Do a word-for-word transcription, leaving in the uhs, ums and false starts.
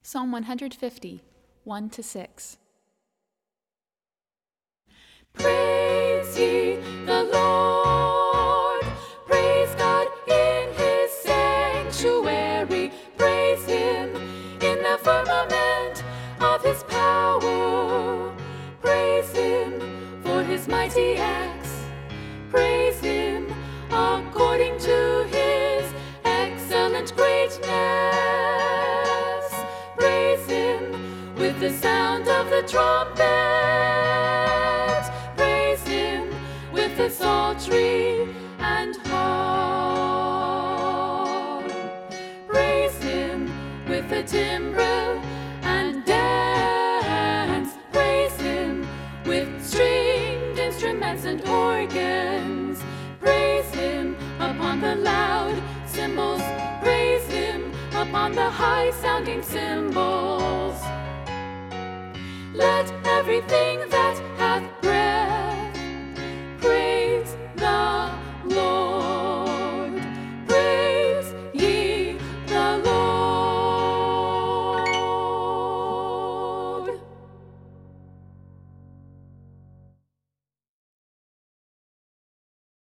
Psalm one hundred fifty, one to six. Praise ye the Lord. Praise God in his sanctuary. Praise him in the firmament of his power. Praise him for his mighty acts. Praise him according to his excellent greatness. Praise him with the sound of the trumpet. Praise him with the psaltery and harp. Praise him with the timbrel and dance. Praise him with stringed instruments and organs. Praise him upon the loud cymbals. Praise him upon the high-sounding cymbals. Let everything that